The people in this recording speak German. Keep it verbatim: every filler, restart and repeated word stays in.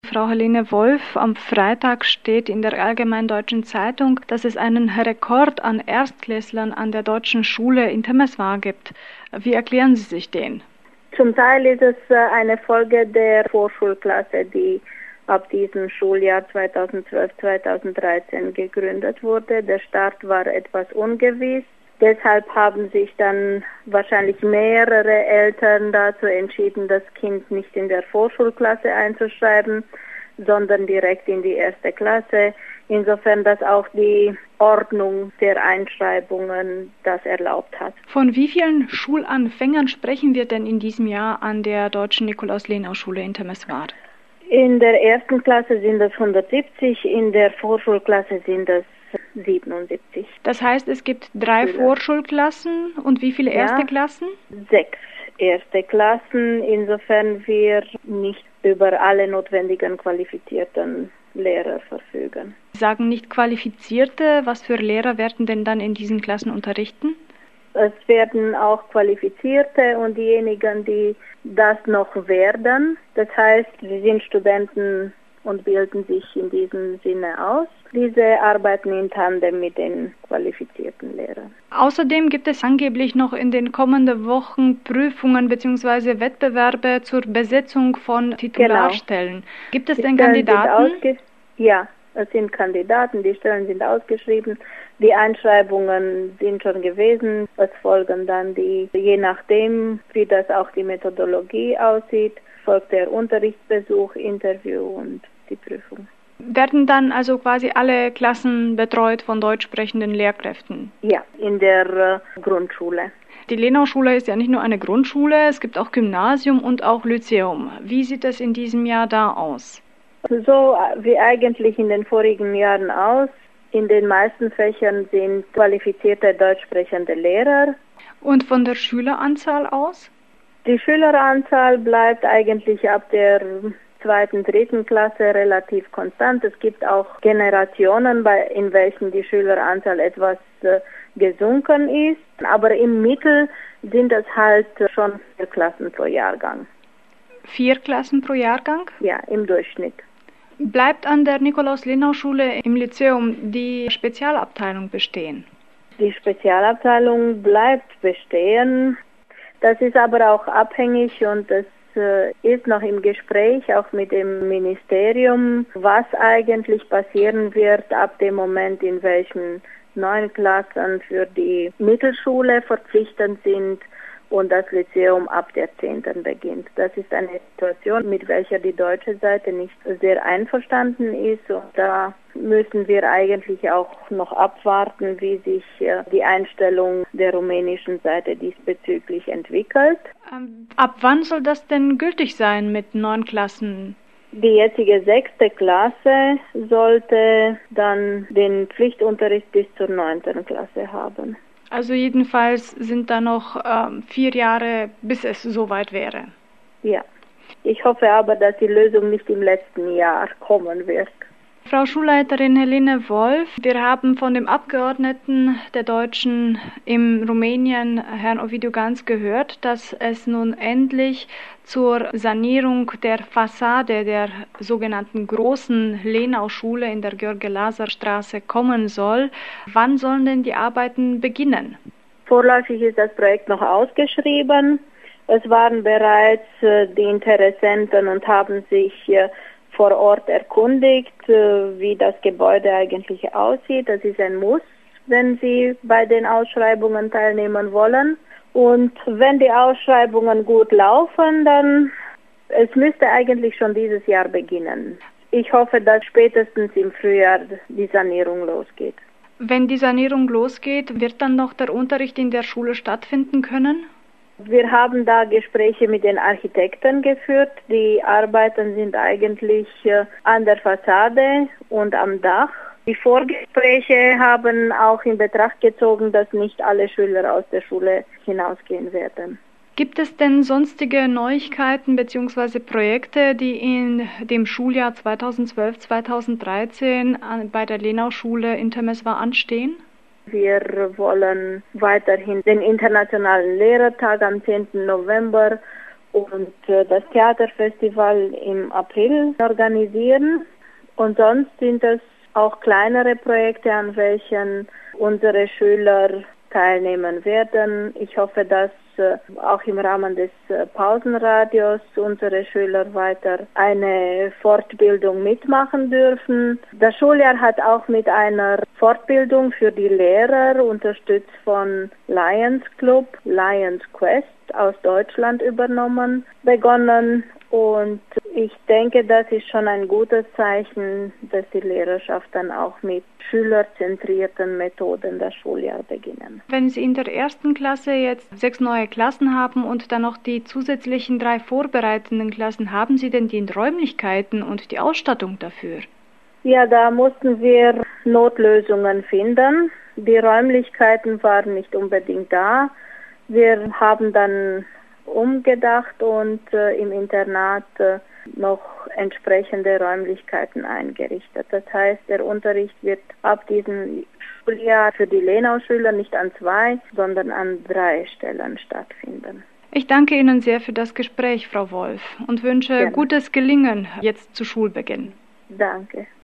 Frau Helene Wolf, am Freitag steht in der Allgemeinen Deutschen Zeitung, dass es einen Rekord an Erstklässlern an der deutschen Schule in Temeswar gibt. Wie erklären Sie sich den? Zum Teil ist es eine Folge der Vorschulklasse, die ab diesem Schuljahr zweitausendzwölf zweitausenddreizehn gegründet wurde. Der Start war etwas ungewiss. Deshalb haben sich dann wahrscheinlich mehrere Eltern dazu entschieden, das Kind nicht in der Vorschulklasse einzuschreiben, sondern direkt in die erste Klasse. Insofern, dass auch die Ordnung der Einschreibungen das erlaubt hat. Von wie vielen Schulanfängern sprechen wir denn in diesem Jahr an der Deutschen Nikolaus-Lenau-Schule in Temeswar? In der ersten Klasse sind es hundertsiebzig, in der Vorschulklasse sind es siebenundsiebzig. Das heißt, es gibt drei Schüler. Vorschulklassen und wie viele erste ja, Klassen? Sechs erste Klassen, insofern wir nicht über alle notwendigen qualifizierten Lehrer verfügen. Sie sagen nicht qualifizierte, was für Lehrer werden denn dann in diesen Klassen unterrichten? Es werden auch Qualifizierte und diejenigen, die das noch werden. Das heißt, sie sind Studenten und bilden sich in diesem Sinne aus. Diese arbeiten in Tandem mit den qualifizierten Lehrern. Außerdem gibt es angeblich noch in den kommenden Wochen Prüfungen bzw. Wettbewerbe zur Besetzung von Titularstellen. Genau. Gibt es die denn Stellen Kandidaten? Ja, es sind Kandidaten, die Stellen sind ausgeschrieben. Die Einschreibungen sind schon gewesen. Es folgen dann die, je nachdem, wie das auch die Methodologie aussieht, folgt der Unterrichtsbesuch, Interview und die Prüfung. Werden dann also quasi alle Klassen betreut von deutsch sprechenden Lehrkräften? Ja, in der äh, Grundschule. Die Lenau-Schule ist ja nicht nur eine Grundschule, es gibt auch Gymnasium und auch Lyzeum. Wie sieht es in diesem Jahr da aus? So wie eigentlich in den vorigen Jahren aus. In den meisten Fächern sind qualifizierte deutsch sprechende Lehrer. Und von der Schüleranzahl aus? Die Schüleranzahl bleibt eigentlich ab der zweiten, dritten Klasse relativ konstant. Es gibt auch Generationen, bei, in welchen die Schüleranzahl etwas äh, gesunken ist. Aber im Mittel sind es halt schon vier Klassen pro Jahrgang. Vier Klassen pro Jahrgang? Ja, im Durchschnitt. Bleibt an der Nikolaus-Lenau-Schule im Lyzeum die Spezialabteilung bestehen? Die Spezialabteilung bleibt bestehen. Das ist aber auch abhängig und das ist noch im Gespräch, auch mit dem Ministerium, was eigentlich passieren wird ab dem Moment, in welchem neun Klassen für die Mittelschule verpflichtend sind und das Lyzeum ab der zehnten beginnt. Das ist eine Situation, mit welcher die deutsche Seite nicht sehr einverstanden ist und da müssen wir eigentlich auch noch abwarten, wie sich die Einstellung der rumänischen Seite diesbezüglich entwickelt. Ähm, ab wann soll das denn gültig sein mit neun Klassen? Die jetzige sechste Klasse sollte dann den Pflichtunterricht bis zur neunten Klasse haben. Also jedenfalls sind da noch ähm, vier Jahre, bis es soweit wäre. Ja, ich hoffe aber, dass die Lösung nicht im letzten Jahr kommen wird. Frau Schulleiterin Helene Wolf, wir haben von dem Abgeordneten der Deutschen in Rumänien, Herrn Ovidiu Ganz, gehört, dass es nun endlich zur Sanierung der Fassade der sogenannten großen Lenau-Schule in der George-Lazar-Straße kommen soll. Wann sollen denn die Arbeiten beginnen? Vorläufig ist das Projekt noch ausgeschrieben. Es waren bereits äh, die Interessenten und haben sich äh, vor Ort erkundigt, wie das Gebäude eigentlich aussieht. Das ist ein Muss, wenn Sie bei den Ausschreibungen teilnehmen wollen. Und wenn die Ausschreibungen gut laufen, dann es müsste eigentlich schon dieses Jahr beginnen. Ich hoffe, dass spätestens im Frühjahr die Sanierung losgeht. Wenn die Sanierung losgeht, wird dann noch der Unterricht in der Schule stattfinden können? Wir haben da Gespräche mit den Architekten geführt. Die Arbeiten sind eigentlich an der Fassade und am Dach. Die Vorgespräche haben auch in Betracht gezogen, dass nicht alle Schüler aus der Schule hinausgehen werden. Gibt es denn sonstige Neuigkeiten bzw. Projekte, die in dem Schuljahr zweitausendzwölf zweitausenddreizehn bei der Lenau-Schule in Temeswar anstehen? Wir wollen weiterhin den Internationalen Lehrertag am zehnten November und äh, das Theaterfestival im April organisieren. Und sonst sind es auch kleinere Projekte, an welchen unsere Schüler teilnehmen werden. Ich hoffe, dass äh, auch im Rahmen des äh, Pausenradios unsere Schüler weiter eine Fortbildung mitmachen dürfen. Das Schuljahr hat auch mit einer Fortbildung für die Lehrer, unterstützt von Lions Club, Lions Quest aus Deutschland übernommen, begonnen. Und ich denke, das ist schon ein gutes Zeichen, dass die Lehrerschaft dann auch mit schülerzentrierten Methoden das Schuljahr beginnen. Wenn Sie in der ersten Klasse jetzt sechs neue Klassen haben und dann noch die zusätzlichen drei vorbereitenden Klassen, haben Sie denn die Räumlichkeiten und die Ausstattung dafür? Ja, da mussten wir Notlösungen finden. Die Räumlichkeiten waren nicht unbedingt da. Wir haben dann umgedacht und äh, im Internat äh, noch entsprechende Räumlichkeiten eingerichtet. Das heißt, der Unterricht wird ab diesem Schuljahr für die Lenau-Schüler nicht an zwei, sondern an drei Stellen stattfinden. Ich danke Ihnen sehr für das Gespräch, Frau Wolf, und wünsche Gerne. gutes Gelingen jetzt zu Schulbeginn. Danke.